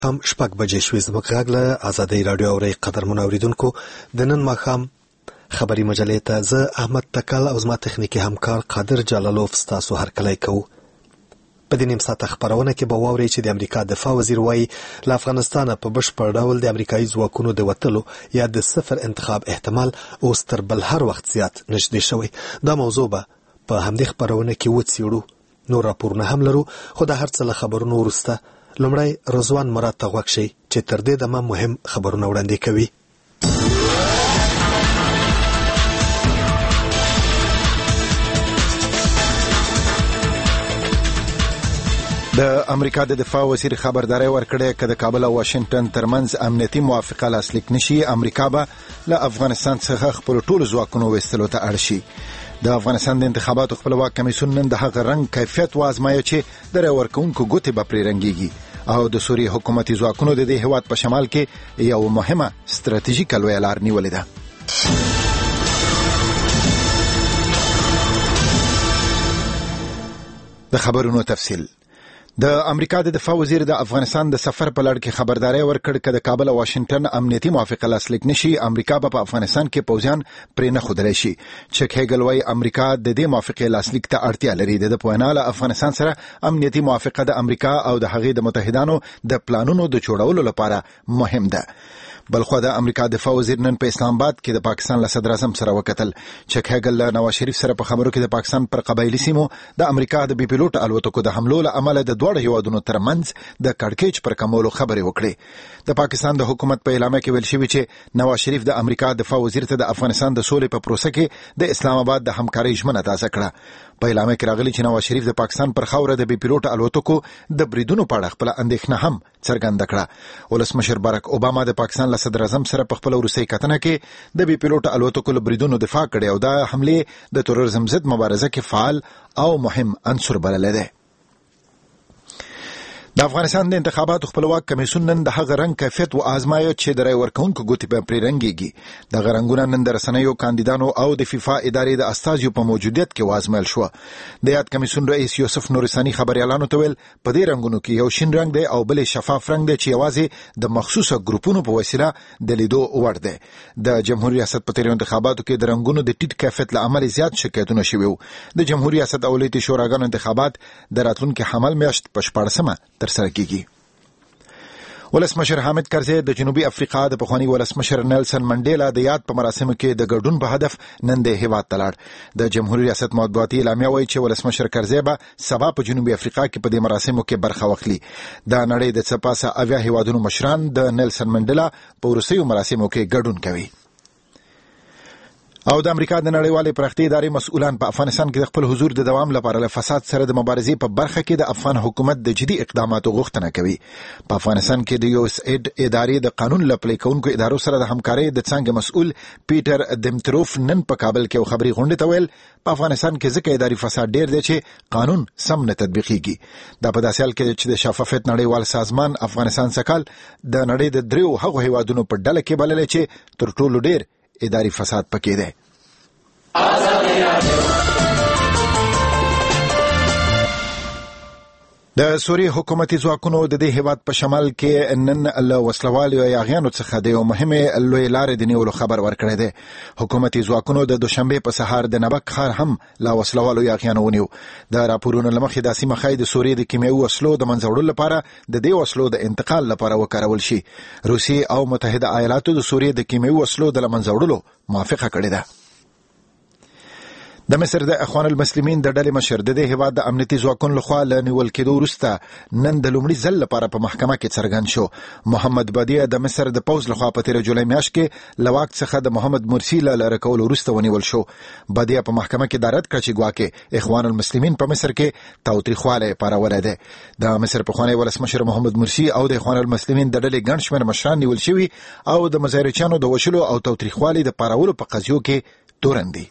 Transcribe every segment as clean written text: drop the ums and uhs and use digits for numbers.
هم 6 بجې شوې. زموږ غږ له ازادۍ راډیو اورئ. قدرمنو اورېدونکو، د نن ماښام خبري مجلې ته زه احمد تکل او زما تخنیکي همکار قادر جلالوف ستاسو هرکلی کوو. په دې نیم ساعته خپرونه کې به واورئ چې د امریکا دفاع وزیر وایي له افغانستانه په بشپړ ډول د امریکایي ځواکونو د وتلو یا د صفر انتخاب احتمال اوس تر بل هر وخت زیات نږدې شوی. دا موضوع به په همدې خپرونه کې وڅېړو. نور راپورونه هم لرو، خو د هر څه له خبرونو وروسته لومړی رضوان مراد ته غوږ شئ چې تر دې دمه مهم خبرونه وړاندې کوي. د امریکا د دفاع وزیر خبرداري ورکړه چې د کابل او واشنگټن ترمنځ امنیتي موافقه لاسلیک نشي، امریکا به له افغانستان څخه خپل ټول ځواکونه وستلو ته اړ شي. د افغانستان د انتخاباتو خپلواک کمیسیون نن د هغه رنګ کیفیت وازمایي چې د ورکوونکو ګوتې به پرې رنګيږي او د سوریې حکومتي ځواکونو د دې هیواد په شمال کې یو مهمه ستراتیژیکه لویه لار نیولې ده. د خبرونو تفصیل. د امریکا د دفاع وزیر د افغانستان د سفر په لړ کې خبرداري ورکړه چې د کابل او واشنگټن امنیتي موافقه لاسلیک نشي، امریکا به په افغانستان کې پوځیان پرې نه خودلی شي. چک هیګل وايي امریکا د دې موافقه لاسلیک ته اړتیا لري. د پویناله افغانستان سره امنیتي موافقه د امریکا او د هغې د متحدانو د پلانونو د جوړولو لپاره مهم ده. بلخو د امریکا دفاع وزیر نن په اسلام آباد کې د پاکستان له صدر اعظم سره وکتل. چک هیګل له نواز شریف سره په خبرو کې د پاکستان پر قبایلی سیمو د امریکا د بي پيلوټ الوتکو د حملو له امله د دوه هیوادونو ترمنځ د کړکېچ پر کمولو خبرې وکړې. د پاکستان د حکومت په اعلامیه کې ویل شوی چې نواز شریف د امریکا دفاع وزیر ته د افغانستان د سولې په پروسه کې د اسلام آباد د همکارۍ ژمنه تازه کړه. په اعلامیه کې راغلي چې نواز شریف د پاکستان پر خاوره د بي پيلوټ الوتکو د بریدونو په اړه خپل اندېښنه هم څرګنده کړه. ولسمشر باراک اوباما د پاکستان له صدر اعظم سره په خپل وروستۍ کتنه کې د بي پيلوټ الوتکو له بریدونو دفاع کړې او دا حمله د تروریزم ضد مبارزه کې فعال او مهم عنصر بللی دی. د افغانستان د انتخاباتو خپلواک کمیسیون نن د هغه رنګ کیفیت و آزمایي چې د رای ورکوونکو ګوتې په پرې رنګيږي. د غرنګونو نن د رسنیو کاندیدانو او د فیفا ادارې د استازیو په موجودیت کې وازمایل شو. د یاد کمیسیون رئیس یوسف نورستاني خبريالانو ته ویل په دې رنګونو کې یو شین رنګ دی او بل شفاف رنګ دی چې یوازې د مخصوصه ګروپونو په وسیله د لیدو وړ دی. د جمهوریت ریاست په تیرو انتخاباتو کې د رنګونو د ټیټ کیفیت له امله زیات شکایتونه شوي وو. د جمهوریت ریاست اولیتي شوراګانو انتخابات د راتلونکي حمل میاشت په 14مه ترسره کیږي. ولسمشر حامد کرزي د جنوبي افریقا د پخوانی ولسمشر نیلسن منډیلا د یاد په مراسمو کې د ګډون په هدف نن د هیواد تلاړ. د جمهوریت ریاست مطبوعاتي اعلامیه وایي چې ولسمشر کرزي به سبا په جنوبي افریقا کې په دې مراسمو کې برخه واخلي. د نړۍ د څپاسه اویا هیوادونو مشران د نیلسن منډیلا په وروستیو مراسمو کې ګډون کوي. او د امریکا د نړیوالې پراختیا ادارې مسؤلان په افغانستان کې د خپل حضور د دوام لپاره له فساد سره د مبارزې په برخه کې د افغان حکومت د جدي اقداماتو غوښتنه کوي. په افغانستان کې د یو اس اید ادارې د قانون لپاره کوونکو ادارو سره د همکارۍ د څنګه مسؤل پیټر دمتروف نن په کابل کې خبري غونډه ته ویل په افغانستان کې ځکه اداري فساد ډیر دی چې قانون سم نه تطبیقيږي. دا په داسې حال کې چې د شفافیت نړیوال سازمان افغانستان سکهال د نړۍ د دریو هغو هیوادونو په ډله کې بلل چې تر ټولو ډیر اداري فساد پکې دی. د سوریې حکومتي ځواکونو د دې هیواد په شمال کې نن له وسلوالو یاغیانو څخه د یو مهمه لوی لارې د نیولو خبر ورکړی دی. حکومتي ځواکونو د دوشنبه په سهار د نبک ښار هم له وسلوالو یاغیانو ونیو. د راپورونو لمخې د سیمه خای د سوریې د کیمیاوي وسلو د منځوړلو لپاره د دې وسلو د انتقال لپاره وکارول شي. روسیې او متحده ایالاتو د سوریې د کیمیاوي وسلو د منځوړلو موافقه کړې ده. د مصر د اخوان المسلمین د ډلې مشر د دې هیواد د امنیتي ځواکونو لخوا له نیول کېدو وروسته نن د لومړي ځل لپاره په محکمه کې څرګند شو. محمد بدیع د مصر د پوز لخوا په 13 جولای میاشت کې لواک څخه د محمد مرسی له لاره کول وروسته ونیول شو. بدیع په محکمه کې دارت کړ چې ګواکې اخوان المسلمین په مصر کې تاوتریخواله پاروله ده. د مصر پخوانی ولسمشر محمد مرسی او د اخوان المسلمین د ډلې ګڼ شمېر مشران نیول شوي او د مظاهرچیانو د وشلو او تاوتریخوالي د پارولو په قضیو کې تورن دي.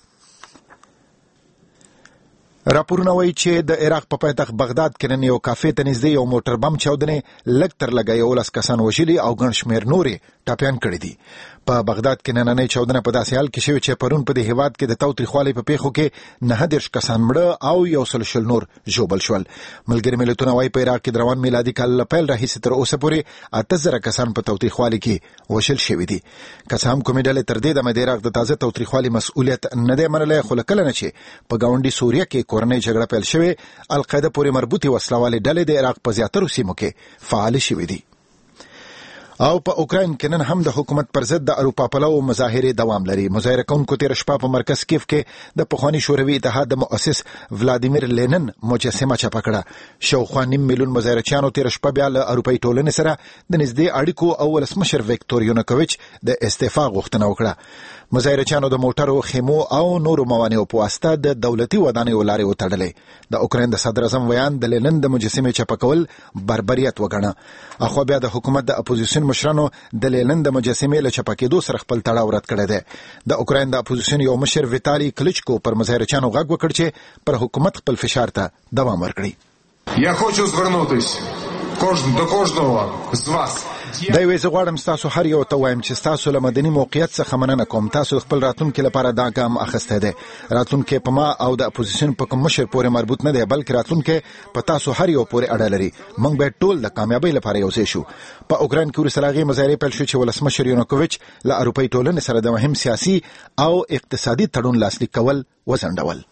راپورونه وایي چې د عراق په پایتخت بغداد کې نن یو کافې ته نږدې یو موټر بم چاودنې لږ تر لږه 11 کسان وژلي او ګڼ شمېر نورې ټاپیان کړی دي. په بغداد کې نننۍ چاودنه په داسې حال کې شوې چې پرون په دې هیواد کې د تاوتریخوالي په پیښو کې 19 کسان مړه او 100 نور ژوبل شول. ملګري ملتونه وايي په عراق کې د روان میلادي کال له پیل راهیسې تر اوسه پورې 8000 کسان په تاوتریخوالي کې وژل شوي دي. که څه هم کومې ډلې تر دې دمه د عراق د تازه تاوتریخوالي مسؤلیت نه دی منلی، خو کله نه چې په ګاونډي سوریه کې کورنۍ جګړه پیل شوې، القاعده پورې مربوطې وسلوالې ډلې د عراق په زیاترو سیمو کې فعال شوي دي. او په اوکراین کې نن هم د حکومت پر ضد د اروپا پلو مظاهرې دوام لري. مظاهره کوونکو تېره شپه په مرکز کیف کې د پخواني شوروي اتحاد د مؤسس ولادیمیر لینن مجسمه چاپه کړه. شاوخوا 1.5 میلیون مظاهرچیانو تېره شپه بیا له اروپایي ټولنې سره د نږدې اړیکو او ولسمشر ویکتور یونوکویچ د استعفا غوښتنه وکړه. مظاهرچیانو د موټرو، خیمو او نورو موانعو په واسطه د دولتي ودانیو لارې وتړلې. د اوکراین د صدر اعظم ویان د لینن د مجسمې چاپه کول بربریت وګڼه. اخو بیا د حکومت د اپوزیسیون مشرانو د لینن د مجسمې له چاپه کېدو سره خپل تړاو رد کړی دی. د اوکراین د اپوزیسیون یو مشر ویتالي کلیچکو پر مظاهرچیانو غږ وکړ چې پر حکومت خپل فشار ته دوام ورکړي. Я хочу звернутись до кожного з вас. دا ویزه غواړم تاسو هر یو ته وایم چې تاسو له مدني موقعیت څخه مننه کوم. تاسو خپل راتلونکي لپاره دا ګام اخیستی دی. راتلونکي په ما او د اپوزیسیون په کوم مشر پورې مربوط نه دی، بلکې راتلونکي په تاسو هر یو پورې اړه لري. موږ باید ټول د کامیابۍ لپاره یو ځای شو. په اوکراین کې وروسته له هغې مظاهرې پیل شو چې ولسمشر یونوکویچ له اروپایي ټولنې سره د مهم سیاسي او اقتصادي تړون لاسلیک کول وځنډول.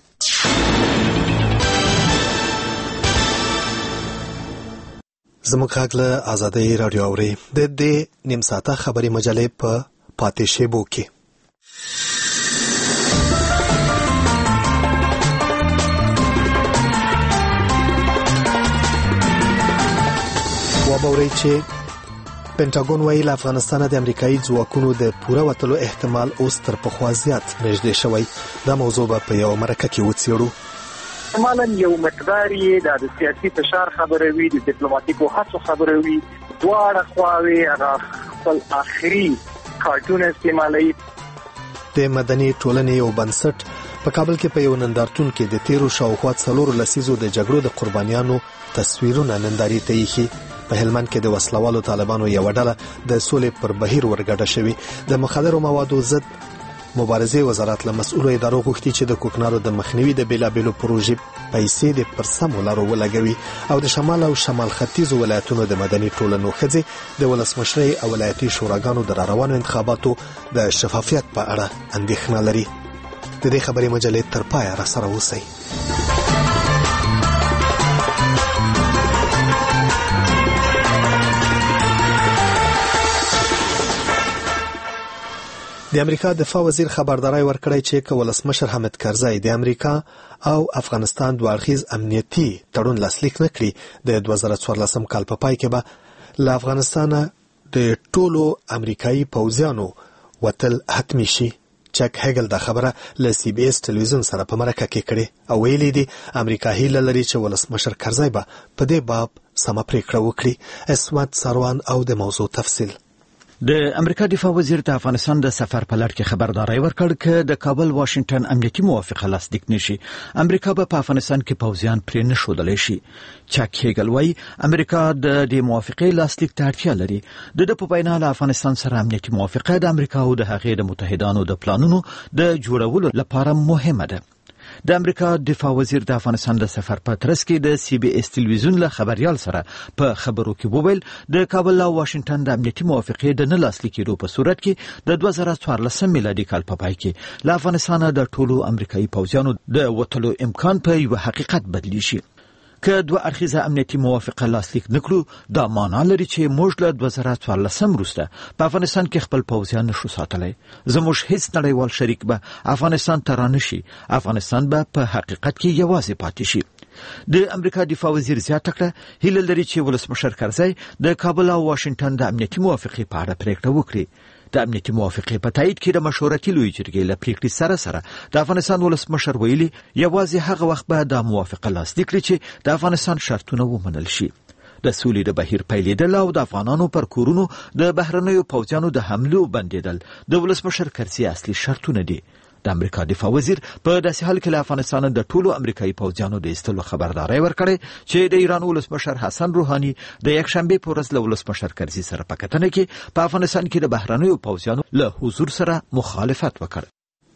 زموږ غږ له آزادۍ راډیو اوري. د دې نیم ساعته خبري مجلې په پاتې شیبو کې وبوري چې پینټاګون وایي له افغانستان د امریکایي ځواکونو د پوره وتلو احتمال اوس تر پخوا زیات نږدې شوی. دا موضوع به په یو مرکه کې وڅېړو. احتمالاً یو مقدار یې د سیاسي فشار خبره وي، د ډیپلوماټیکو هڅو خبره وي. دواړه خواوې هغه خپل آخري کارتونه استعمالوي. د مدني ټولنې یو بنسټ په کابل کې په یو نندارتون کې د تیرو شاوخوا 4 لسیزو د جګړو د قربانیانو تصویرونه نندارې ته ایښي. په هلمند کې د وسلوالو طالبانو یو ډله د سولې پر بهیر ورګډه شوې. د مخدرو موادو ضد مبارزې وزارت له مسؤلو ادارو غوښتي چې د کوکنارو د مخنیوي د بیلابیلو پروژې پیسې د پر سمو لارو ولګوي او د شمال او شمال ختیځو ولایتونو د مدني ټولنو ښځې د ولسمشرۍ او ولایتي شوراګانو د راروانو انتخاباتو د شفافیت په اړه اندېښنه لري. د دې خبرې مجلې تر پایه را سره اوسئ. د امریکا دفاع وزیر خبرداري ورکړی چې که ولسمشر حامد کرزی د امریکا او افغانستان دوه اړخیز امنیتي تړون لاسلیک نه کړي، د 2014 کال په پای کې به له افغانستانه د ټولو امریکایي پوځیانو وتل حتمي شي. چک هګل دا خبره له سی بي اس ټلویزیون سره په مرکه کې کړې او ویلي دي امریکا هیله لري چې ولسمشر کرزی به په دې باب سمه پریکړه وکړي. اسمت سروان او د موضوع تفصیل. د امریکا دفاع وزیر د افغانستان د سفر په لړ کې خبرداري ورکړ چې د کابل واشنگټن امنیتي موافقه لاسلیک نشي، امریکا به په افغانستان کې پوځیان پرې نه ښودلی شي. چک هیګل وایي امریکا د دې موافقې لاسلیک ته اړتیا لري. د په وینا له افغانستان سره امنیتي موافقه د امریکا او د هغې د متحدانو د پلانونو د جوړولو لپاره مهمه ده. د امریکا دفاع وزیر د افغانستان د سفر په ترڅ کې د سی بي اس ټلویزیون له خبريال سره په خبرو کې وویل د کابل او واشنگټن د امنیتي موافقې د نه لاسلیک کېدو په صورت کې د 2014 میلادي کال په پای کې له افغانستان د ټولو امریکایي پوځیانو د وټلو امکان په یو حقیقت بدلی شي. که دوه اړخیزه امنیتي موافقه لاسلیک نکړو، دا معنا لري چې موږ له 2014 وروسته په افغانستان کې خپل پوځیان نشو ساتلی. زموږ هیڅ نړیوال شریک به افغانستان ته رانشي. افغانستان به په حقیقت کې یوازې پاتې شي. د امریکا دفاع وزیر زیاته کړه هیله لري چې ولسمشر کرزی د کابل او واشنگټن د امنیتي موافقې په اړه پریکړه وکړي. د امنیتي موافقې په تایید کې د مشورتي لوی جرګې له پریکړې سره د افغانستان ولسمشر ویلي یوازې هغه وخت به د موافقه لاسلیک کړي چې د افغانستان شرطونه ومنل شي. د سولې د بهیر پیلېدل او د افغانانو پر کورونو د بهرنیو پوځیانو د حملو بندېدل د ولسمشر کرزي اصلي شرطونه دي. د امریکا دفاع وزیر په داسې حال کې له افغانستان د ټولو امریکایي پوځیانو د ایستلو خبرداري ورکړې چې د ایران ولسمشر حسن روحاني د یکشنبه په ورځ له ولسمشر کرزي سره په کتنه کې په افغانستان کې د بهرنیو پوځیانو له حضور سره مخالفت وکړ.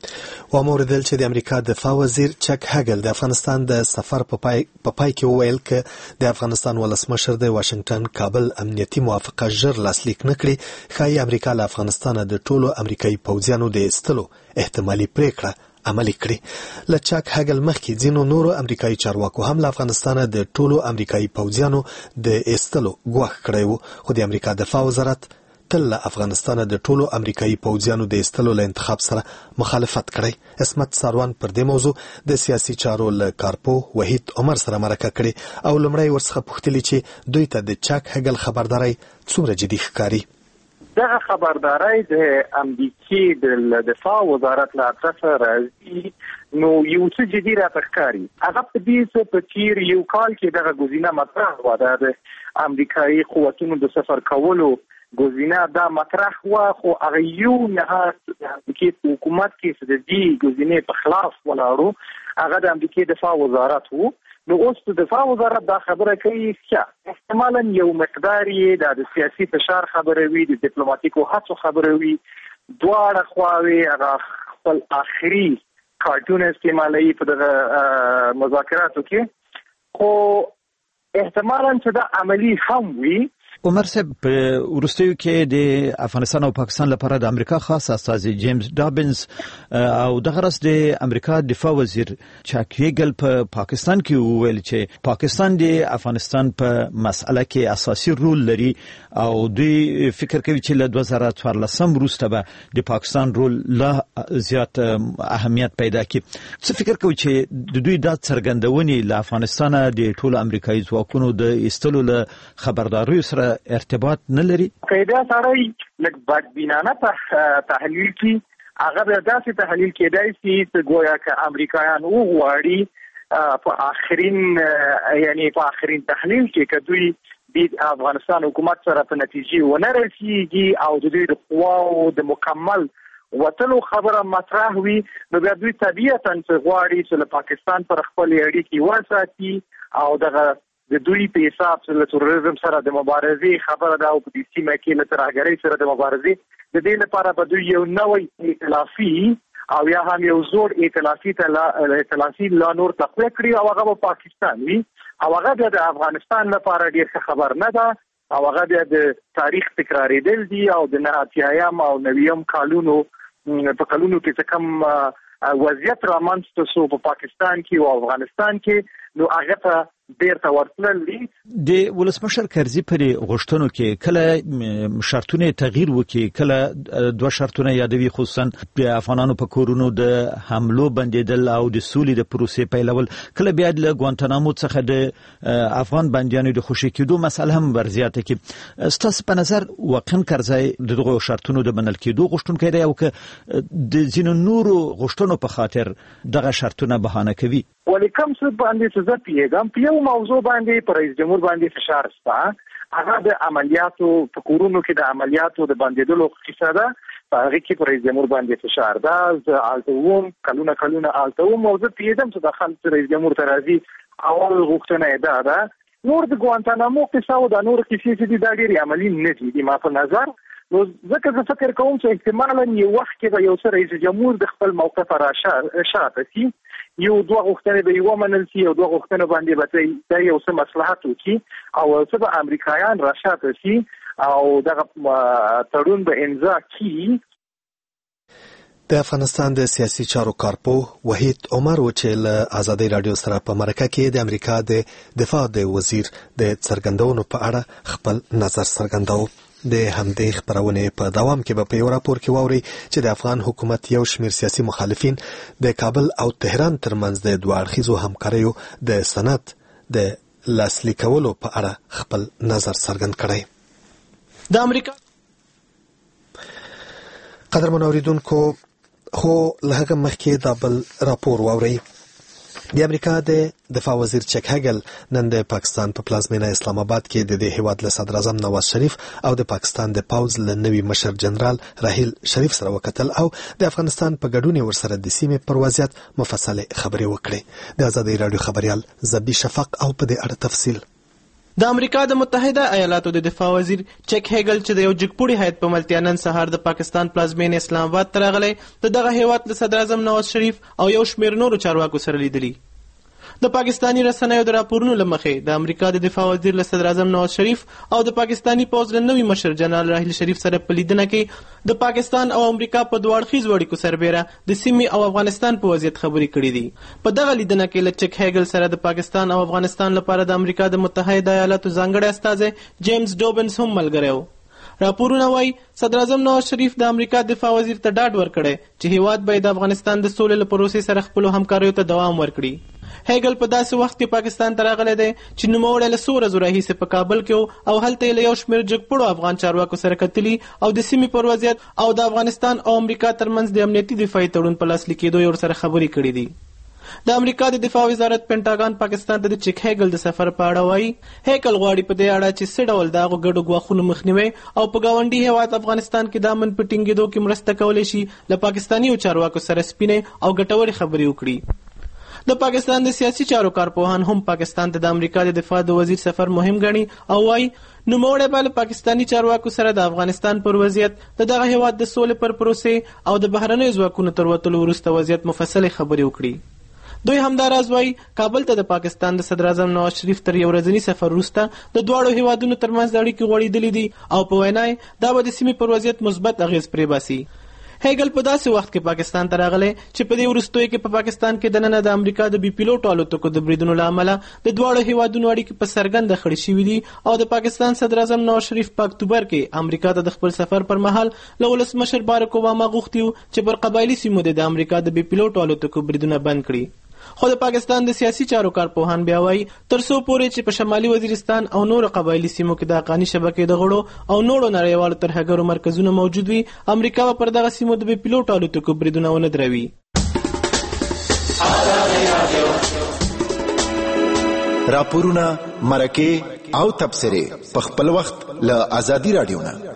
وموردل چې د امریکا دفاع وزیر چک هاګل د افغانستان د سفر په پای کې وویل چې د افغانستان ولسمشر د واشنگټن کابل امنیتي موافقه ژر لاسلیک نکړي ښایي امریکا له افغانستان د ټولو امریکایي پوځیانو د ایستلو احتمالي پریکړه عملي کړي. له چک هاګل مخکې ځینو نورو امریکایي چارواکو هم له افغانستان د ټولو امریکایي پوځیانو د ایستلو ګواښ کړی و، خو د امریکا دفاع وزارت تل له افغانستان د ټولو امریکایي پوځیانو د ایستلو له انتخاب سره مخالفت کړی. اسمت ساروان پر دې موضوع د سیاسي چارو له کارپو وحید عمر سره مرکه کړي او لومړی ورڅخه پوښتلي چې دوی ته د چک هاګل خبرداري څومره جدي ښکاري. دغه خبرداري د امریکای د دفاع وزارت له طرفه راځي نو یو څه جدي راته ښکاري. هغه په دې څه په تیر یو کال کې دغه ګزینه مطرح و د امریکایي قوتونو د سفر کولو ګزینه دا مطرح و، خو هغه یو نه کې حکومت کې د دې ګزینې په خلاف ولاړو، هغه د امریکای دفاع وزارت وو. نو اوس د دفاع وزارت دا خبره کوي چې احتمالاً یو مقدار یې د سیاسي فشار خبره وي، د ډیپلوماټیکو هڅو خبره وي، دواړه خواوې هغه خپل آخري کارتون استعمالوي په دغه مذاکراتو کې، خو احتمالاً چې دا عملی هم وي. عمر صاحب په وروستیو کې د افغانستان او پاکستان لپاره د امریکا خاص استازي جیمز ډابنز او دغه راس د امریکا دفاع وزیر چک هاګل په پاکستان کې وویل چې پاکستان د افغانستان په مسأله کې اساسي رول لري او دوی فکر کوي چې له 2014 وروسته به د پاکستان رول لا زیات اهمیت پیدا کړي. څه فکر کوي چې د دوی د څرګندونې له افغانستان د ټولو امریکایي ځواکونو د ایستلو له خبرداري سره ارتباط نه لري؟ قاعده سړی لږ بدبینانه تحلیل کی هغه داسې تحلیل کېدای چې گویا که امریکایان وغواړي په آخرین تحلیل کې که دوی د افغانستان حکومت سره په نتیجې ونه رسیږي او د دوی د قواو د مکمل وتلو خبره مطرح وي، نو بیا دوی طبیعتاً غواړي چې له پاکستان پر خپل اړیکې وساتي او دغه د دوی په حساب چې تروریزم سره د مبارزې خبره ده او په دې سیمه کې له ترهګرۍ سره د مبارزې د دې لپاره به دوی یو نوی ائتلافي او یا هم یو زوړ ائتلافي لا نور تقویه کړي او هغه په پاکستان وي او هغه د افغانستان لپاره ډېر خبر نه ده او هغه د تاریخ تکرارېدل دي او د 90 او 90 کلونو کې کم وضعیت رامنځته شو په پاکستان کې او افغانستان کې، نو هغه ته بیرته ورتلل دي. د ولسمشر کرزي پر غوښتنو کې کله شرطونه تغییر وکړي، کله دوه شرطونه یادوي، خصوصا د افغانانو په کورونو د حملو بندیدل او د سولې د پروسې پیلول، کله بیا د ګوانتانامو څخه د افغان بندیانو د خوشي کېدو مسله هم ورزیاته کې. ستاسو په نظر واقعا کرزي دغه شرطونو د منل کېدو غوښتونکی دی او که د ځینو نورو غوښتنو په خاطر دغه شرطونه بهانه کوي؟ ولې کوم څه باندې څه زه پیږم په یو موضوع باندې پر رئیس جمهور باندې فشار شته، هغه د عملیاتو په کورونو کې د عملیاتو د بندیدلو قصه ده، هغه کې پر رئیس جمهور باندې فشار ده. زه التوم کلونه التوم او زه پیږم چې د خلک رئیس جمهور ته راځي اول غوښتنه ده نور د ګوانتانامو قصه او د نور کیسې چې دا ډېری عملی نه دي ما په نظر. نو ځکه زه فکر کوم چې احتمالاً یو وخت کې به یو څه رئیس جمهور د خپل موقف شاته شي، یو دوه غوښتنې به یو منل شي او دوه غوښتنې باندې به یو څه مصلحت وکړي او څه به امریکایان راشاته شي او دغه تړون به امضا کړي. د افغانستان د سیاسي چارو کارپو وحید عمر چې له آزادۍ رادیو سره په مرکه کې د امریکا د دفاع د وزیر د څرګندونو په اړه خپل نظر څرګنداوه. د همدې خبرونه په دوام کې به په یو راپور کې واوري چې د افغان حکومت یو شمېر سیاسي مخالفین د کابل او تهران ترمنځ د دوه اړخیزو همکاریو د سند د لاسلیکولو په اړه خپل نظر څرګند کړی. د امریکا قدرمن اوریدونکو خو له هغه مخکې دا بل راپور واوري د امریکا د دفاع وزیر چک هګل نن د پاکستان په پلازمینه اسلام آباد کې د دې هیواد له صدر اعظم نواز شریف او د پاکستان د پوز له نوي مشر جنرال راحیل شریف سره وکتل او د افغانستان په ګډون ورسره د سیمې پر وضعیت مفصله خبرې وکړې. د آزادۍ رادیو خبريال زبی شفق او په دې اړه تفصیل. د امریکا د متحده ایالاتو د دفاع وزیر چک هګل چې د یو جګپوړي هیئت په ملتیا نن سهار د پاکستان پلازمینه اسلام آباد ته راغلی، د دغه هیواد له صدر اعظم نواز شریف او یو شمېر نورو چارواکو سره لیدلي. د پاکستانی رسنیو د راپورونو له مخې د امریکا د دفاع وزیر له صدر اعظم نواز شریف او د پاکستانی پوز له نوي مشر جنرال راحیل شریف سره په لیدنه کې د پاکستان او امریکا په دوه اړخیزو اړیکو سربیره د سیمې او افغانستان په وضعیت خبرې کړې دي. په دغه لیدنه کې له چک هګل سره د پاکستان او افغانستان لپاره د امریکا د متحده ایالاتو ځانګړی استازی جیمز ډوبنس هم ملګری و. راپورونه وایي صدر اعظم نواز شریف د امریکا دفاع وزیر ته ډاډ ورکړی چې هیواد باید د افغانستان د سولې له پروسې سره خپلو همکاریو ته دوام ورکړي. هګل په داسې وخت کې پاکستان ته راغلی دی چې نوموړی له څو ورځو راهیسې په کابل کې او هلته یې له یو شمېر جګپوړو افغان چارواکو سره کتلي او د سیمې پر وضعیت او د افغانستان او امریکا ترمنځ د امنیتي دفاعي تړون په لاسلیک کېدو یې ورسره خبرې کړې دي. د امریکا د دفاع وزارت پینټاګان پاکستان ته د چک هګل د سفر په اړه وایي هګل غواړي په دې اړه چې څه ډول د هغو ګډو ګواښونو مخنیوی او په ګاونډي هیواد افغانستان کې د امن په ټینګېدو کې مرسته کولی شي له پاکستاني چارواکو سره سپینې او ګټورې خبرې وکړي. د پاکستان د سیاسي چارو کارپوهان هم پاکستان ته د امریکا د دفاع د وزیر سفر مهم ګڼي او وایي نوموړی به له پاکستاني چارواکو سره د افغانستان پر وضعیت، د دغه هیواد د سولې پر پروسې او د بهرنیو ځواکونو تر وتلو وروسته وضعیت مفصلې خبرې وکړي. دوی همداراز وایي کابل ته د پاکستان د صدر اعظم نواز شریف تر یو ورځني سفر وروسته د دواړو هیوادونو ترمنځ اړیکې غوړېدلې دي او په وینا یې دا به د سیمې پر وضعیت مثبت اغېز پرې باسي. هګل په داسې وخت کې پاکستان ته راغلی چې په دې وروستیو کې په پاکستان کې دننه د امریکا د بي پیلوټو الوتکو د بریدونو له امله د دواړو هیوادونو اړیکې په څرګنده خړې شوي دي او د پاکستان صدر اعظم نواز شریف په اکتوبر کې امریکا ته د خپل سفر پر مهال له ولسمشر بارک اوباما غوښتي وو چې پر قبایلي سیمو د امریکا د بي پیلوټو الوتکو بریدونه بند کړي. خو د پاکستان د سیاسي چارو کارپوهان بیا وایي تر څو پورې چې په شمالي وزیرستان او نورو قبایلي سیمو کې د حقاني شبکې د غړو او نورو نړیوالو ترهګرو مرکزونه موجود وي، امریکا به پر دغه سیمو د بي پیلوټو الوتکو بریدونه ونه دروي. راپورونه، مرکې او تبصرې په خپل وخت له آزادي رادیو نه.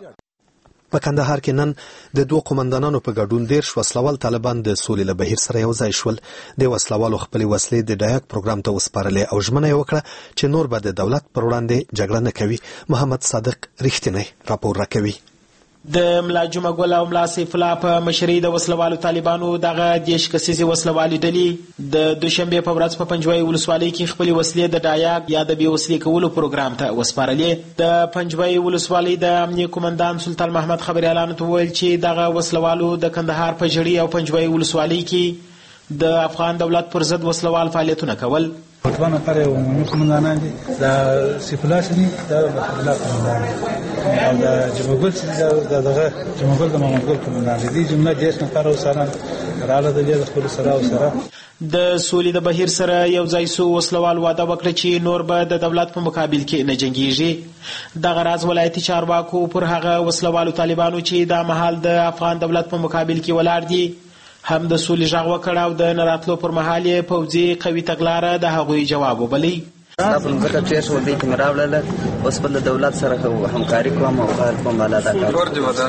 په کندهار کې نن د دوه قومندانانو په ګډون 10 وسلوال طالبان د سولې له بهیر سره یو ځای شول. د وسلوالو خپل وسلې د ډایاک پروګرام ته وسپارلې او ژمنه یې وکړه چې نور به د دولت پر وړاندې جګړه نه کوي. محمد صادق رښتینی راپور راکوي. د ملا جمعه ګل او ملا سیف الله په مشرۍ د وسلوالو طالبانو دغه 10 کسیزې وسلوالې ډلې د دوشنبه په ورځ په پنجوای ولسوالۍ کې خپل وسلې د ډایاک یا د بې وسلې کولو پروګرام ته وسپارلې. د پنجوای ولسوالۍ د امنیه قومندان سلطان محمد خبريالانو ته ویل چې دغه وسلوالو د کندهار په جړی او پنجوای ولسوالۍ کې د افغان دولت پر ضد وسلوال فعالیتونه کول. اتوان نفر عمومي قومندانان دي، د سیف الله شنی د الله قومندان او د جمهور دغه جمهور د محمد ګل قومندان دي. جمله 10 نفر سره رااله د خپل سره او سره د سولې د بهیر سره یو ځای سو وسلوال واده وکړه چې نور به د دولت په مقابل کې نه جنګیږي. دغه راز ولایتي چارواکو پر هغه وسلوالو طالبانو چې د مهال د افغان دولت په مقابل کې ولاړ دي هم د سولې غږ وکړ او د نراتلو پر مهال یې پوځي قوي تګلاره د هغوی جواب وبلی. دا په مګه چې شو دې کې مراوړل اوس په دولت سره همکاري کوم او کار کوم بالا دا کار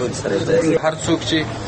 هر څوک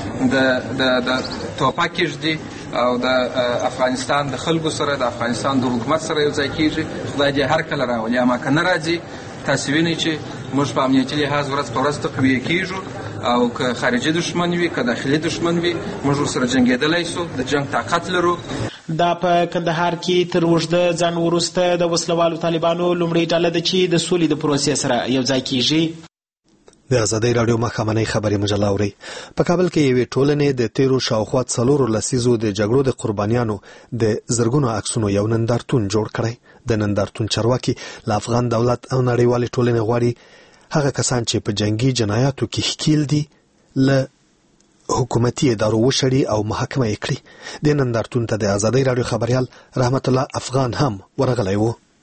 چې د توپاکیش دي او د افغانستان د خلکو سره د افغانستان د حکومت سره یو ځای کیږي، خدای دې هر کله راولي. اما که نه راځي تاسو وینئ چې موږ په امنیتي لحاظ ورځ په ورځ تقویه کیږو او که خارجي دشمن وي که داخلي دشمن وي موږ ورسره جنګېدلی سو، د جنګ طاقت لرو. دا په کندهار کې تر اوږده ځنډ وروسته د وسلوالو طالبانو لومړۍ ډله ده چې د سولې د پروسې سره یو ځای کیږي. د آزادۍ رادیو مخامنۍ خبري مجله اوري. په کابل کې یوې ټولنې د تیرو شاوخوا 4 لسیزو د جګړو د قربانیانو د زرګونو عکسونو یو نندارتون جوړ کړی. د نندارتون چارواکي له افغان دولت او نړیوالې ټولنې غواړي هغه کسان چې په جنگي جنایاتو کې ښکیل دي له حکومتي ادارو وشړي او محاکمه یې کړي. د نندارتون ته د آزادۍ رادیو خبريال رحمت الله افغان هم ورغلی و.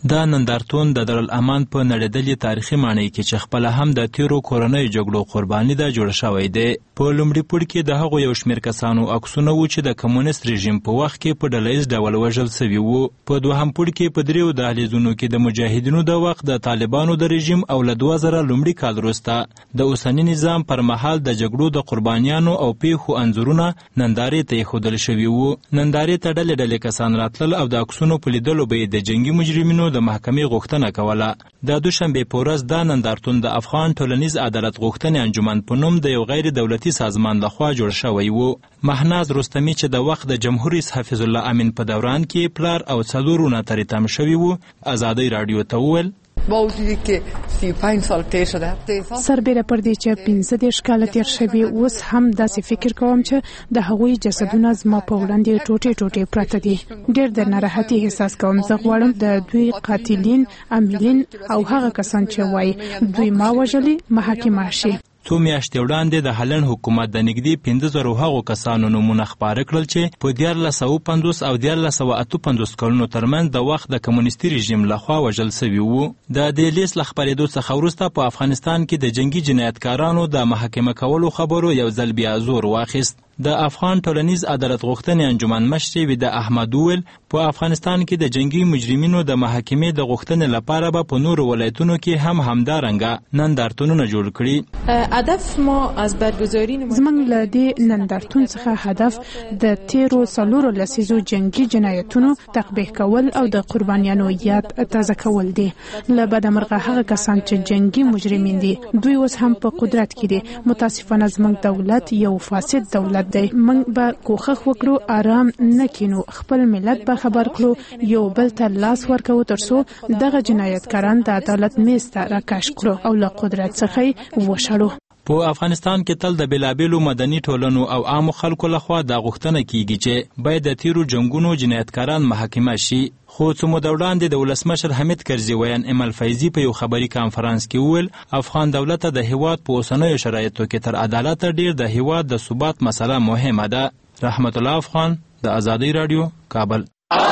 دا نندارتون د دارالامان په نړیدلې تاریخي معنی کې چې خپل هم د تیرو کورنۍ جګړو قرباني ده جوړ شوی دی. په لومړي پړ کې د هغو یو شمېر کسانو عکسونه وو چې د کمونیست رژیم په وخت کې په ډله ییز ډول وژل سوي وو. په دوهم پړ کې په دریو دهلیزونو کې د مجاهدینو د وخت د طالبانو د رژیم او له 2000 لومړي کال وروسته د اوسني نظام پر مهال د جګړو د قربانیانو او پیښو انځورونه نندارې ته ایښودل شوي وو. نندارې ته ډلې کسان راتلل او د عکسونو په لیدلو به د جنگي مجرمینو د محکمې غوښتنه کوله. د دوشنبې په ورځ دا نندارتون د افغان ټولنیز عدالت غوښتنې انجمن په نوم د یو غیر دولتي سازمان لخوا جوړ شوی و. مهناز رستمی چې د وخت د جمهور رئیس حفیظ الله امین په دوران کې پلار او څلورونه ترې تم شوي وو، ازادۍ راډیو ته وویل با وجودی که 35 سال تیر شده سربیره پر دې چې 15 کال تیر شوي اوس هم داسې فکر کوم چې د هغوی جسدونه زما په وړاندې ټوټې پراته دي. ډېر د ناراحتي احساس کوم. زه غواړم د دوی قاتلین، عاملین او هغه کسان چې وایي دوی ما وژلي محاکمه شي. څو میاشتې وړاندې د هالند حکومت د نږدې 15,000 هغو کسانو نومونه خپاره کړل چې په 1450 او 1458 کلونو ترمنځ د وخت د کمونیستي رژیم لخوا وژل سوي وو. د دې لیست له خپرېدو څخه وروسته په افغانستان کې د جنگي جنایتکارانو د محاکمه کولو خبرو یو ځل بیا زور واخیست. د افغان ټولنیز عدالت غوښتنې انجمن مشر ویده احمد وویل په افغانستان کې د جنگي مجرمینو د محاکمې د غوښتنې لپاره به په نورو ولایتونو کې هم همدارنګه نندارتونونه جوړ کړي. هدف ما از برگزاری زموږ له دې نندارتون څخه هدف د تیرو څلورو لسیزو جنگي جنایتونو تقبیح کول او د قربانیانو یاد تازه کول دي. له بدمرغه هغه کسان چې جنگي مجرمین دي دوی اوس هم په قدرت کې دي. متاسفانه زموږ دولت یو فاسد دولت دی. موږ به کوښښ وکړو آرام نه کینو، خپل ملت به خبر کړو، یو بل ته لاس ورکو ترڅو دغه جنایتکاران د عدالت میز ته راکش کړو او له قدرت څخه وشړو. په افغانستان کې تل د بېلابېلو مدني ټولنو او عامو خلکو لخوا دا غوښتنه کیږي چې باید د تیرو جنګونو جنایتکاران محاکمه شي. خو څو موده وړاندې د ولسمشر حمید کرزي ویان امل فیضي په یو خبري کانفرانس کې وویل افغان دولت د هیواد په اوسنیو شرایطو کې تر عدالت ډیر د هیواد د ثبات مسله مهمه ده. رحمت الله افغان، د ازادۍ راډیو، کابل.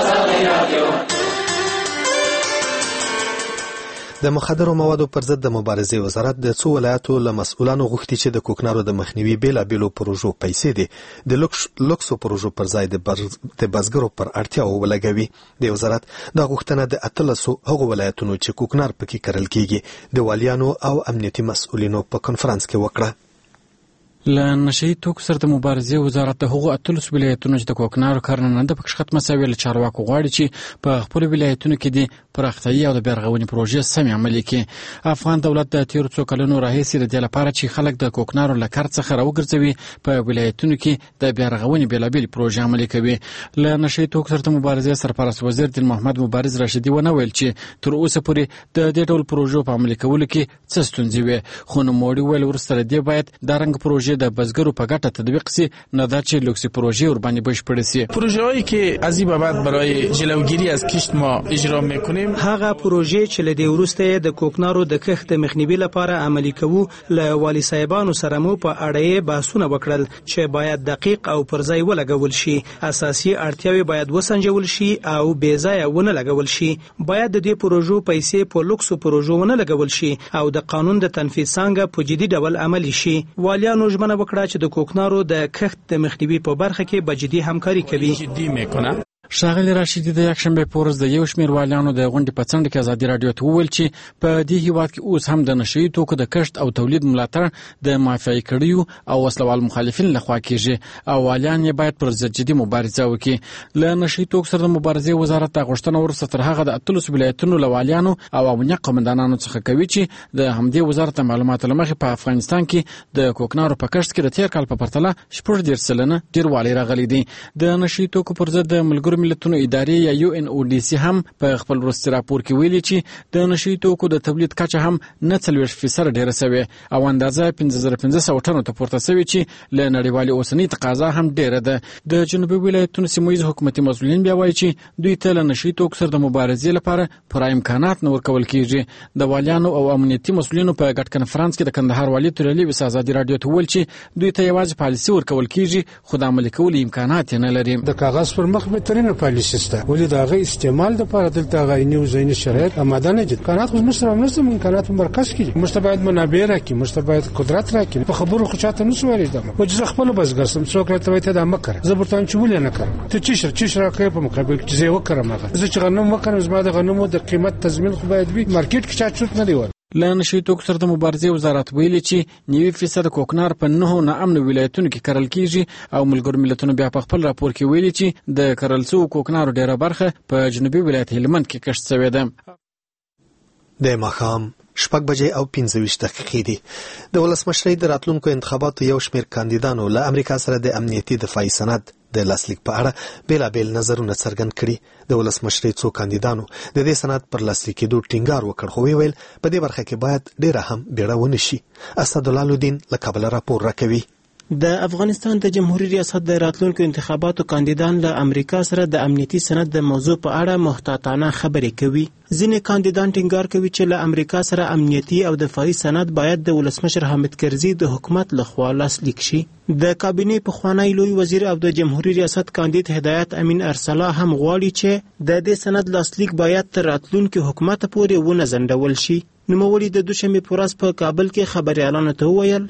د مخدرو موادو پر ضد د مبارزې وزارت د څو ولایتو له مسؤلانو غوښتي چې د کوکنارو د مخنیوي بیلابېلو پروژو پیسې دي د لوکسو پروژو پر ځای د بزګرو پر اړتیاو ولګوي. د وزارت دا غوښتنه د 13 هغو ولایتونو چې کوکنار پکې کرل کیږي د والیانو او امنیتي مسؤلینو په کنفرانس کې وکړه. له نشهیي توکو سره د مبارزې وزارت د هغو 13 ولایتونو چې د کوکنارو کرنه نه ده پکې ختمه سوې له چارواکو غواړي چې په خپلو ولایتونو کې د پراختیايي او د بیارغونې پروژې سمې عملي کړي. افغان دولت د تیرو څو کلونو راهیسې د دې لپاره چې خلک د کوکنارو له کار څخه راوګرځوي په ولایتونو کې د بیارغونې بېلابېلې پروژې عملي کوي. له نشهیي توکو سره د مبارزې سرپرست وزیر دین محمد مبارز راشدي ونه ویل چې تر اوسه پورې د دې ډول پروژو په عملي کولو کې څه ستونزې وې، خو نوموړي ویل وروسته له دې باید دا رنګ پروژې د بزګرو په ګټه تطبیق سي، نه دا چې لوکسي پروژې ورباندې بشپړې سي. پروژه‌هایی که از این بابت برای جلوگیری از کشت ما اجرا میکنیم هغه پروژې چې له دې وروسته د کوکنارو د کښت د مخنیوي لپاره عملي کوو له والي صاحبانو سره مو په اړه بحثونه وکړل چې باید دقیق او پر ځای ولګول شي. اساسي اړتیاوې باید وسنجول شي او بې ځایه ونه لګول شي. باید د دې پروژو پیسې په لوکسو پروژو ونه لګول شي او د قانون د تنفيذ څنګه په جدي ډول عملي شي. والیانو ژمنه وکړه چې د کوکنارو د کښت د مخنیوي په برخه کې به جدي همکاري کوي. ښاغلي راشدي د یکشنبې په ورځ د یو شمېر والیانو د غونډې په څنډه کې ازادي راډیو ته وویل چې په دې هیواد کې اوس هم د نشهیي توکو د کښت او تولید ملاتړ د مافیایي کړیو او وسلوال مخالفین لخوا کیږي او والیان یې باید پر ضد جدي مبارزه وکړي. له نشهیي توکو سره د مبارزې وزارت د غوښتنه وروسته تر هغه د 13 ولایتونو له والیانو او امنیه قومندانانو څخه کوي چې د همدې وزارت معلوماتو له مخې په افغانستان کې د کوکنارو په کښت کې د تیر کال په پرتله 14% ډیروالی راغلی دی. د نشهیي توکو پر ضد د ملګرو ملتونو ادارې یا UNODC هم په خپل وروستي راپور کې ویلي چې د نشهیي توکو د تولید کچه هم 49% ډیره شوې او اندازه 5500 ټنو ته پورته شوې چې له نړیوالې اوسنۍ تقاضا هم ډیره ده. د جنوبي ولایتونو سیمه‌ییز حکومتي مسؤلین بیا وایي چې دوی ته له نشهیي توکو سره د مبارزې لپاره پوره امکانات نه ورکول کیږي. د والیانو او امنیتي مسؤلینو په ګډ کنفرانس کې د کندهار والي تورلي وس ازادي راډیو ته ویل چې دوی ته یوازې پالیسي ورکول کیږي خو د عملي کولو امکانات نه لري. د کاغذ پر مخ بهترین فارن پالیسی سته ولې دا غي استعمال د لپاره دلته غایني او زیني شرایط آماده نه دي. امکانات خو مستر امنست امکانات مرکز کې مستبعد منابع راکې مستبعد قدرت راکې په خبرو خو چاته نه سوالې ده او چې خپل بس ګرسم څوک راته وایي ته دا مکر زبرتان چول نه کړم ته چیش راکې په مقابل کې زه وکړم هغه زه چې غنم وکړم زما د غنمو د قیمت تضمین خو باید وي مارکیټ کې چا چوت نه دی ور. له نشي توکو سره د مبارزې وزارت ویلي چې 90% کوکنار په 9 ناامن ولایتونو کې کرل کیږي او ملګرو ملتونو بیا په خپل راپور کې ویلي چې د کرل شوو کوکنارو ډیره برخه په جنوبي ولایت هلمند کې کښت شوې ده. د ماښام 6:25 دي. د ولسمشرۍ د راتلونکو انتخاباتو یو شمېر کاندیدانو له امریکا سره د امنیتي دفاعي سند د لاسلیک په اړه بیلابیل نظرونه څرګند کړي. د ولسمشرۍ څو کاندیدانو د دې سند پر لاسلیک کېدو ټینګار وکړ خو ویل په دې برخه کې باید ډیره هم بیړه ونه شي. اسدالله الدین له کابل راپور راکوي. د افغانستان د جمهوریت ریاست د راتلونکو انتخاباتو کاندیدان له امریکا سره د امنیتي سند د موضوع په اړه محتاطانه خبرې کوي. ځینې کاندیدان ټینګار کوي چې له امریکا سره امنیتي او دفاعي سند باید د ولسمشر حامد کرزي د حکومت لخوا لاسلیک شي. د کابینې پخوانی لوی وزیر او د جمهوریت ریاست کاندید هدایت امین ارسلا هم غواړي چې د دې سند لاسلیک باید تر راتلونکي حکومت پورې ونه ځنډول شي. نوموړي د دوشنبه په ورځ په کابل کې خبريالانو ته وویل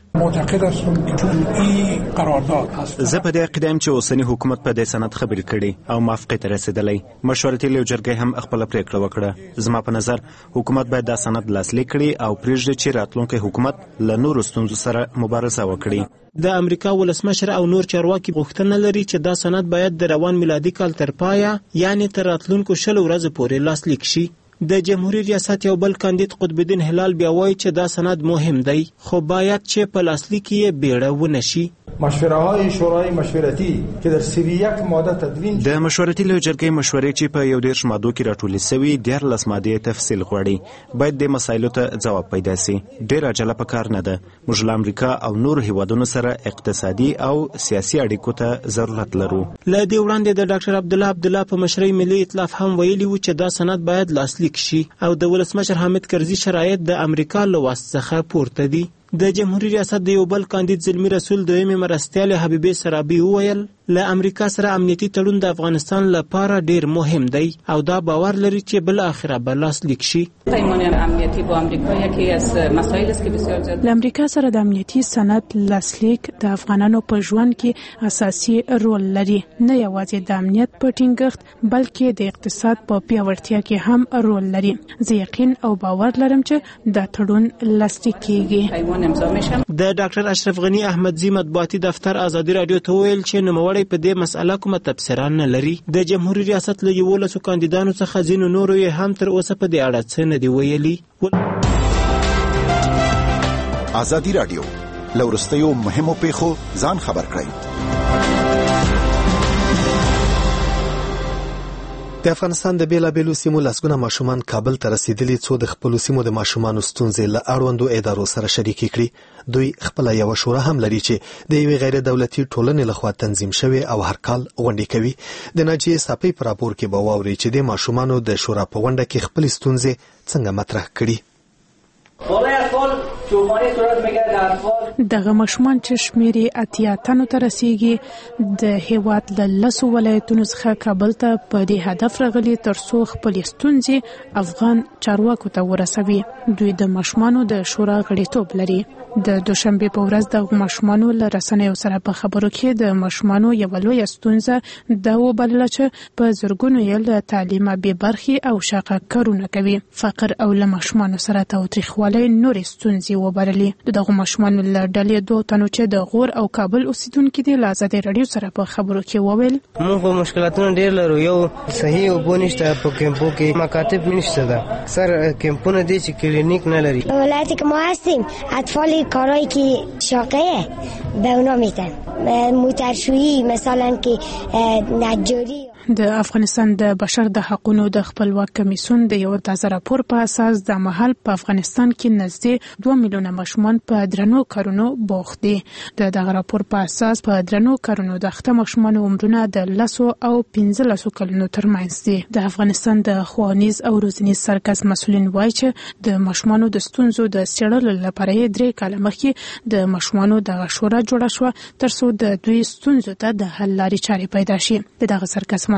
زه په دې عقیده یم چې اوسنی حکومت په دې سند خبرې کړي او موافقه ته رسیدلی. مشورتي لوجرګي هم خپل پریکړه وکړه. زما په نظر حکومت باید دا سند لاسلیک کړي او پرېږدي چې راتلونکي حکومت له نورو ستونزو سره مبارزه وکړي. د امریکا ولسمشر او نور چارواکي غوښتنه لري چې دا سند باید د روان میلادي کال تر پایه یعنی تر راتلونکو 10 ورځې پورې لاسلیک شي. د جمهوریت ریاست یو بل کاندید قطب الدین هلال بیا وایي چې دا سند مهم دی خو باید چې په لاسلیک یې بیړه ونه شي. مشوره‌های شورای مشورتی که در 31 ماده تدوین د مشورتي لوجرګي مشورې چې په 11 مادو کې راټولې شوی 14 ماده تفصیل غواړي. باید د مسایلو ته جواب پیدا شي. ډېر عجله پکار نه ده. موږ له امریکا او نور هیوادونو سره اقتصادي او سیاسي اړیکو ته ضرورت لرو. له دې وړاندې د ډاکټر عبدالله په مشرۍ ملي ائتلاف هم ویلي و چې دا سند باید لاسلیک شي او د ولسمشر حامد کرزي شرایط د امریکا له واسطه څخه پورته دي. د جمهوریت ریاست د یو بل کاندید زلمی رسول دویمه مرستیال حبیبه سرابی وویل له امریکا سره امنیتي تړون د افغانستان لپاره ډیر مهم دی او دا باور لري چې بل اخره به لاسلیک شي. پیمان امنیتی با امریکا یکی از مسائل است که بسیار زیاد له امریکا سره د امنیتي سند لاسلیک د افغانانو په ژوند کې اساسي رول لري. نه یوازې د امنیت په ټینګښت بلکې د اقتصاد په پیاوړتیا کې هم رول لري. زه یقین او باور لرم چې دا تړون لاسلیک کیږي. د ډاکټر اشرف غنی احمدزی مطبوعاتي دفتر ازادي رادیو ته ویل چې نوموړی په دې مسأله کومه تبصره نه لري. د جمهوریت ریاست له 11 کاندیدانو څخه ځینو نورو یې هم تر اوسه په دې اړه څه نه دی ویلي. ازادي رادیو لورستیو مهمو پیښو ځان خبر کړئ. د افغانستان د بیلابیلو سیمو لسګونه ماشومان کابل ته رسیدلي څو د خپل سیمو د ماشومانو ستونزې له اړوندو ادارو سره شریکې کړي. دوی خپل یو شورا هم لري چې د یوې غیر دولتي ټولنې لخوا تنظیم شوی او هر کال غونډې کوي. د ناجیې صافی پر راپور کې به واوري چې د ماشومانو د شورا په غونډه کې خپل ستونزې څنګه مطرح کړي. دغه ماشومان چې شمیرې 80 تنو ته رسیږي د هیواد له 10 ولایتونو څخه کابل ته په دې هدف راغلي ترڅو خپل ستونزې افغان چارواکو ته ورسوي. دوی د ماشومانو د شورا غړیتوب لري. د دوشنبه په ورځ د ماشومانو له رسنیو سره په خبرو کې د ماشومانو یو لوی ستونزه دا وبلله چې په زرګونو یې له تعلیمه بې برخې او شاقه کارونه کوي. فقر او له ماشومانو سره تاوتریخوالی نورې ستونزې وبللې. دغه ماشومانو له ډلې 2 تنو چې د غور او کابل اوسیدونکو دي له ازادي رادیو سره په خبرو کې وویل موږ په مشکلاتونو ډېر لرو. یو صحیح اوبه نشته په کیمپو کې، مکاتب نشته ده، اکثر کیمپونه دي چې کلینیک نه لري. ولایتی که ما هستیم اطفال کارهایی که شاقه به اونا میتن موترشویی مثلا که نجاری. د افغانستان د بشر د حقوقو د خپلواک کمیسیون د یو تازه راپور په اساس د مهال په افغانستان کې نږدې 2 میلیونه ماشومان په درنو کارونو بوخت دي. دغه راپور په اساس په درنو کارونو د اخته ماشومان عمرونه د 10 او 15 کلونو ترمنځ دي. د افغانستان د ښوونیز او روزنیز سرکس مسولین وایي چې د ماشومانو د ستونزو د څېړلو لپاره 3 کال مخکې د ماشومانو د شورا جوړه شو ترڅو د دوی ستونزو ته د حل لارې چارې پیدا شي. دغه سرکس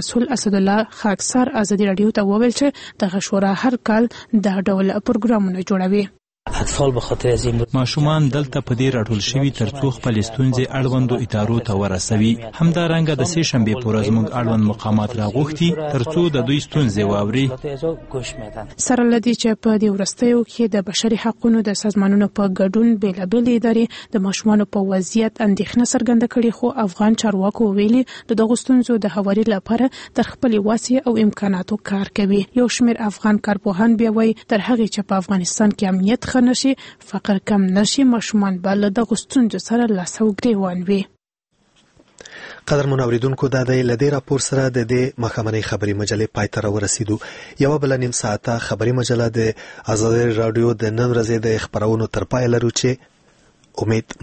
مسؤل اسد الله خاکسار ازادي رادیو ته وویل چې دغه شورا هر کال د ډول پروګرامونه جوړوي. اطفال به خاطر از این ماشومان دلته په دې راټول شوي ترڅو خپل ستونزې اړوندو ادارو ته ورسوي. همدارنګه د سې شنبې په ورځ موږ اړوند مقامات راغوښتي ترڅو د دوی ستونزې واوري. سره له دې چې په دې وروستیو کې د بشري حقوقو د سازمانونو په ګډون بېلابېلې ادارې د ماشومانو په وضعیت اندېښنه څرګنده کړې، خو افغان چارواکو ویلي د دغو ستونزو د هواري لپاره تر خپلې وسې او امکاناتو کار کوي. یو شمېر افغان کارپوهان بیا وایي تر هغې چې په افغانستان کې امنیت ښه نشي، فقر کم نشي، ماشومان به له دغو ستونزو سره لاس او ګرېوان وي. قدرمن اوریدونکو، دا د لدې راپور سره د دې مخامنۍ خبري مجلې پای ته راورسېدو. یوه بله نیم ساعته خبري مجله د ازادي راډیو د نن ورځې د خبرونو تر پایه لرو چې امید